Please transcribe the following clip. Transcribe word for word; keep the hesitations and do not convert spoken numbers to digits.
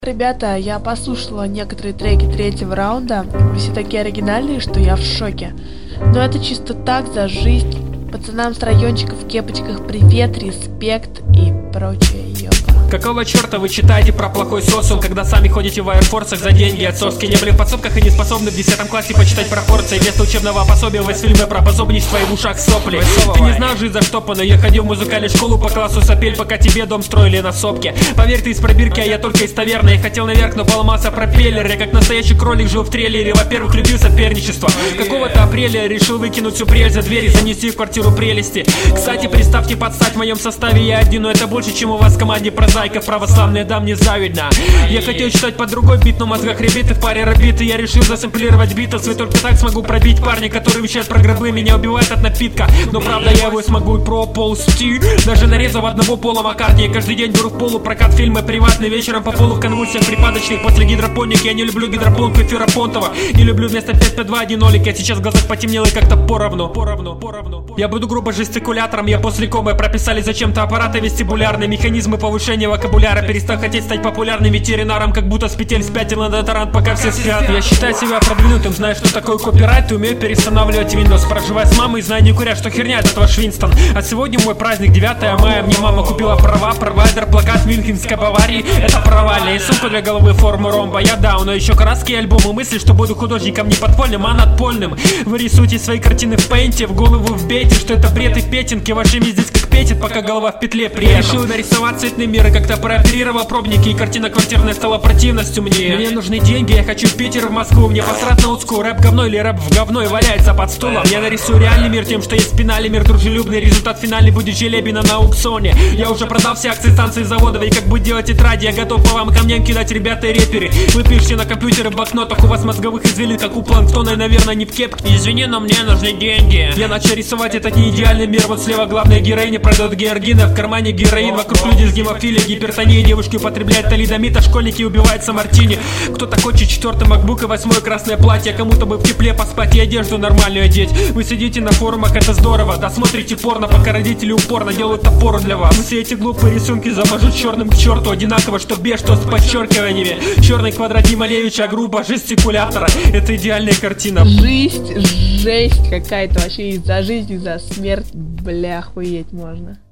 Ребята, я послушала некоторые треки третьего раунда, все такие оригинальные, что я в шоке. Но это чисто так, за жизнь. Пацанам с райончиков в кепочках привет, респект и прочее, ёба. Какого черта вы читаете про плохой социум, когда сами ходите в аэрфорсах за деньги от соски? Не были в подсобках и не способны в десятом классе почитать пропорции. Вместо учебного пособия вы фильмы про пособничество и в ушах сопли. Ты не знал жизнь заштопанную, я ходил в музыкальную школу по классу сопель, пока тебе дом строили на сопке. Поверь, ты из пробирки, а я только из таверны. Я хотел наверх, но поломался пропеллер. Я как настоящий кролик жил в трейлере. Во-первых, любил соперничество. Какого-то апреля решил выкинуть всю прелесть за дверь и занести в квартиру прелести. Кстати, представьте подстать, в моем составе я один, но это больше, чем у вас в команде прозаиков православные, да, мне завидно. Я хотел читать под другой бит, но в мозгах ребит и в паре робит. И я решил засэмплировать Битлз, и только так смогу пробить парня, который вещает про гробы, меня убивает от напитка. Но правда я его смогу и проползти, даже нарезав одного Пола Маккартни. Я каждый день беру в полу прокат фильмы приватный, вечером по полу в конвульсиях припадочных после гидропоники. Я не люблю гидропонку эфира Понтова, не люблю вместо пять пять два один нолик. Я сейчас в глазах потемнело и как-то поровну, поровну, поровну. Я буду грубо жестикулятором, я после комы прописали зачем-то аппараты вестибулярные, механизмы повышения вокабуляра. Перестал хотеть стать популярным ветеринаром, как будто с петель спятил на дезодорант, пока все спят. Я считаю себя продвинутым, знаю, что такое копирайт, и умею перестанавливать Windows. Проживая с мамой, знаю не куря, что херня этот ваш Винстон. А сегодня мой праздник, девятое мая, мне мама купила права, провайдер, плакат Мюнхенской Баварии. Это провальная и сумка для головы формы ромба. Я даун, но еще краски альбомы, мысли, что буду художником не подпольным, а надпольным. Вы рисуете свои картины в пейнте, в голову вбейте, что это бред и петинки. Вашими здесь как петит, пока голова в петле при этом. Решил нарисовать цветный мир и как-то прооперировал пробники, и картина квартирная стала противностью мне. Мне нужны деньги, я хочу в Питер, в Москву. Мне посрать на узкую, рэп говно или рэп в говно и валяется под стулом. Я нарисую реальный мир тем, что есть пенали, мир дружелюбный. Результат финальный будет желебина на аукционе. Я уже продал все акции станции заводов, и как будет делать тетради, я готов по вам камням кидать, ребята и рэперы. Вы пишете на компьютере в блокнотах, у вас мозговых извилин, как у планктона, и, наверное, не в кепке. Извини, но мне нужны деньги. Я начал рисовать этот не идеальный мир. Вот слева главная героиня продает георгина, в кармане героин, вокруг люди с гемофилией, гипертонией, девушки употребляют талидомид, а школьники убиваются мартини. Кто-то хочет четвертый макбук и восьмое красное платье, кому-то бы в тепле поспать и одежду нормальную одеть. Вы сидите на форумах, это здорово, да смотрите порно, пока родители упорно делают опору для вас. Все эти глупые рисунки замажут черным к черту, одинаково, что без, что с подчеркиваниями. Черный квадрат не Малевича, а грубо жестикулятора. Это идеальная картина. Жизнь, жесть какая-то вообще, и за жизнь, и за смерть, бля, охуеть можно.